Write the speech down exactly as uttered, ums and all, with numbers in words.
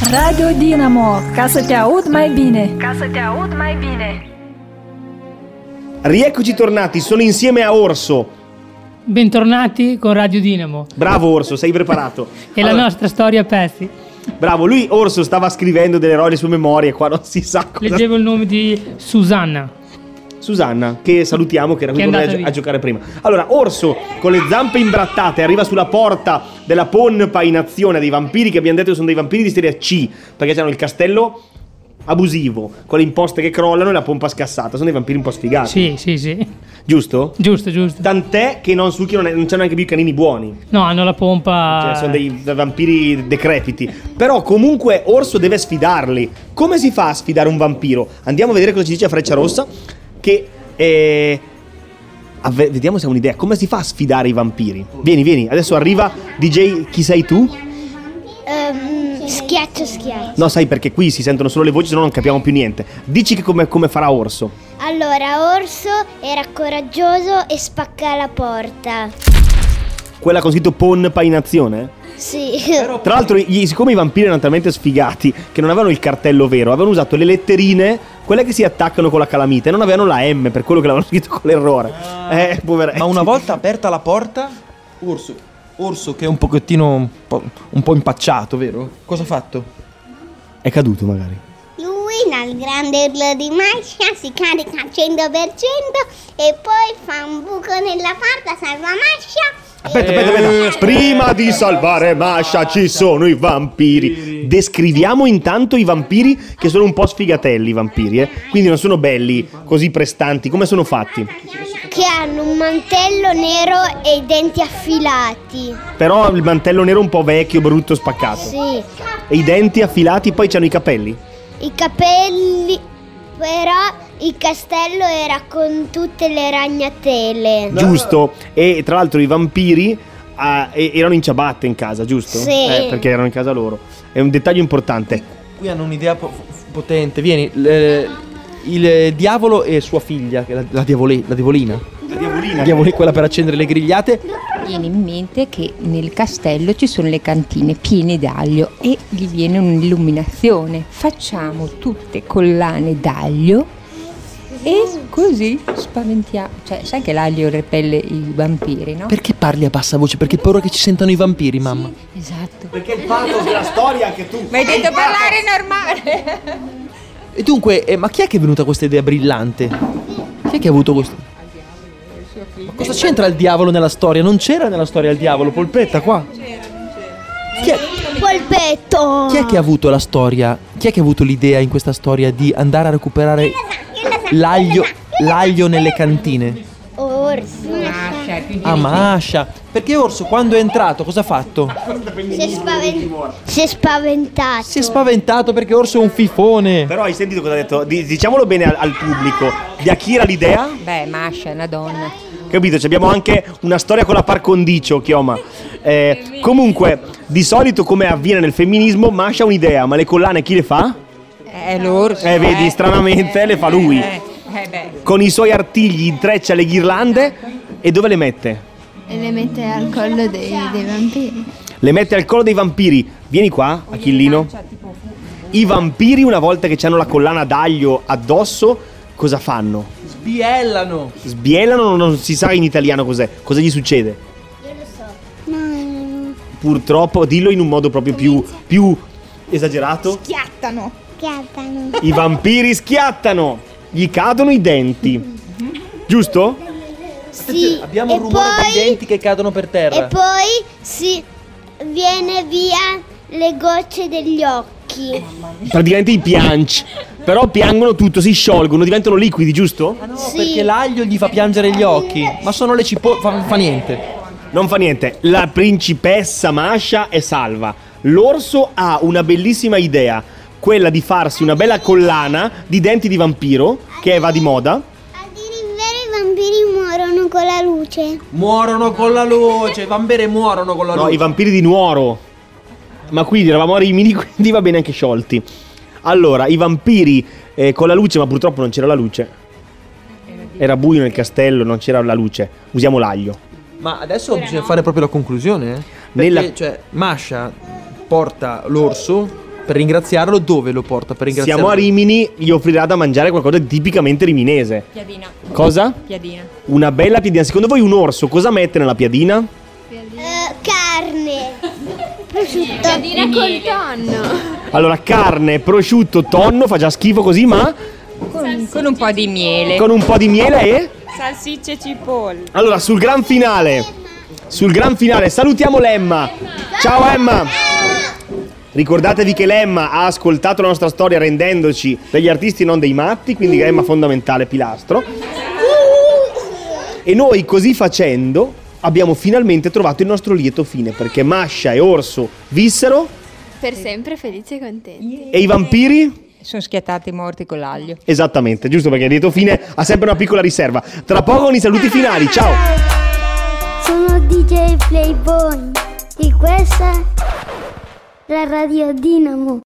Radio Dinamo, ca să te aud mai bine. Ca să te aud mai bine. Rieccoci tornati, sono insieme a Orso. Bentornati con Radio Dinamo. Bravo Orso, sei preparato. E allora, la nostra storia a pezzi. Bravo, lui Orso stava scrivendo delle robe su memoria, qua non si sa cosa. Leggevo il nome di Susanna. Susanna, che salutiamo, che era qui Che è con noi a, andata a giocare prima. Allora, Orso, con le zampe imbrattate, arriva sulla porta della pompa in azione dei vampiri, che abbiamo detto che sono dei vampiri di serie C, perché c'hanno il castello abusivo, con le imposte che crollano e la pompa scassata. Sono dei vampiri un po' sfigati. Sì, sì, sì. Giusto? Giusto, giusto. Tant'è che non succhiano, non c'hanno neanche più i canini buoni. No, hanno la pompa. Cioè, sono dei vampiri decrepiti. Però comunque Orso deve sfidarli. Come si fa a sfidare un vampiro? Andiamo a vedere cosa ci dice Freccia Rossa. Che eh, avve- vediamo se ha un'idea. Come si fa a sfidare i vampiri? Vieni, vieni, adesso arriva D J. Chi sei tu? Um, schiaccio, schiaccio. No, sai perché qui si sentono solo le voci, se no non capiamo più niente. Dici che come, come farà Orso. Allora, Orso era coraggioso e spacca la porta. Quella con scritto pompa in azione? Sì. Tra l'altro, gli- siccome i vampiri erano talmente sfigati che non avevano il cartello vero, avevano usato le letterine, quelle che si attaccano con la calamita, e non avevano la M, per quello che l'avevano scritto con l'errore. Eh, poveretti. Ma una volta aperta la porta, Orso, Orso che è un pochettino un po', un po' impacciato, vero? Cosa ha fatto? È caduto magari. Lui dal grande urlo di Masha si carica al cento per cento e poi fa un buco nella porta, salva Masha. Aspetta, aspetta, aspetta. Prima di salvare Masha ci sono i vampiri. Descriviamo intanto i vampiri, che sono un po' sfigatelli i vampiri, eh? Quindi non sono belli, così prestanti. Come sono fatti? Che hanno un mantello nero e i denti affilati. Però il mantello nero un po' vecchio, brutto, spaccato. Sì. E i denti affilati, poi c'hanno i capelli. I capelli, però il castello era con tutte le ragnatele. Giusto. E tra l'altro i vampiri ah, e- erano in ciabatte in casa, giusto? Sì. Eh, perché erano in casa loro. È un dettaglio importante. Qui hanno un'idea po- potente. Vieni, l- il diavolo e sua figlia, che è la, la, diavole- la diavolina. La diavolina. Diavolina, quella per accendere le grigliate. Viene in mente che nel castello ci sono le cantine piene d'aglio e gli viene un'illuminazione. Facciamo tutte collane d'aglio e così spaventiamo. Cioè, sai che l'aglio repelle i vampiri, no? Perché parli a bassa voce? Perché hai paura che ci sentano i vampiri, mamma? Esatto. Perché il pathos della storia anche tu. Mi hai detto parlare normale. E dunque, eh, ma chi è che è venuta questa idea brillante? Chi è che ha avuto questo? Ma cosa c'entra il diavolo nella storia? Non c'era nella storia il diavolo, Polpetta, qua. Chi è, Polpetto. chi è che ha avuto la storia? Chi è che ha avuto l'idea in questa storia di andare a recuperare l'aglio, l'aglio nelle cantine? Orso. Ah, Masha. Perché Orso quando è entrato cosa ha fatto? Si è, spaven- si è spaventato. Si è spaventato perché Orso è un fifone. Però hai sentito cosa ha detto? Di- diciamolo bene al, al pubblico. Di a chi era l'idea? Beh, Masha è una donna. Capito? Ci abbiamo anche una storia con la par condicio, Chioma. Eh, comunque, di solito come avviene nel femminismo, Masha ha un'idea, ma le collane chi le fa? È l'orso. Eh, vedi, stranamente le fa lui. Eh, eh, beh. Con i suoi artigli intreccia le ghirlande e dove le mette? E le mette al collo dei, dei vampiri. Le mette al collo dei vampiri. Vieni qua, Achillino. I vampiri, una volta che hanno la collana d'aglio addosso, cosa fanno? Sbiellano. Sbielano, non si sa in italiano cos'è. Cosa gli succede? Purtroppo, dillo in un modo proprio più, più esagerato. Schiattano. Schiattano. I vampiri schiattano, gli cadono i denti. Giusto? Sì. Abbiamo e un rumore poi, dei denti che cadono per terra. E poi si viene via le gocce degli occhi. Praticamente i pianci. Però piangono tutto, si sciolgono, diventano liquidi, giusto? Ah no, Sì. perché l'aglio gli fa piangere gli occhi. Ma sono le cipolle. Fa, fa niente. Non fa niente. La principessa Masha è salva. L'orso ha una bellissima idea, quella di farsi una bella collana di denti di vampiro, che va di moda. A dire il vero, i vampiri muorono con la luce. Muorono con la luce. I vampiri muorono con la No, luce. i vampiri di Nuoro. Ma qui eravamo a Rimini, quindi va bene anche sciolti. Allora, i vampiri eh, con la luce, ma purtroppo non c'era la luce. Era buio nel castello, non c'era la luce. Usiamo l'aglio. Ma adesso bisogna fare proprio la conclusione, eh? Perché, Nella- cioè, Masha porta l'orso per ringraziarlo, dove lo porta per ringraziarlo? Siamo a Rimini, gli offrirà da mangiare qualcosa di tipicamente riminese. Piadina. Cosa? Piadina. Una bella piadina. Secondo voi un orso cosa mette nella piadina? Eh, carne. Prosciutto. Piadina col tonno. Allora, carne, prosciutto, tonno, fa già schifo così, ma Con, con un po' di miele. con un po' di miele e... Salsicce e cipolle. Allora, sul gran finale, sul gran finale, salutiamo l'Emma. Ciao Emma. Ricordatevi che l'Emma ha ascoltato la nostra storia rendendoci degli artisti non dei matti, quindi Emma fondamentale, pilastro. E noi così facendo abbiamo finalmente trovato il nostro lieto fine, perché Masha e Orso vissero Per sempre felici e contenti. e i vampiri... Sono schiattati morti con l'aglio. Esattamente, giusto, perché il lieto fine ha sempre una piccola riserva. Tra poco con i saluti finali, ciao! Sono D J Playboy e questa è la Radio Dinamo.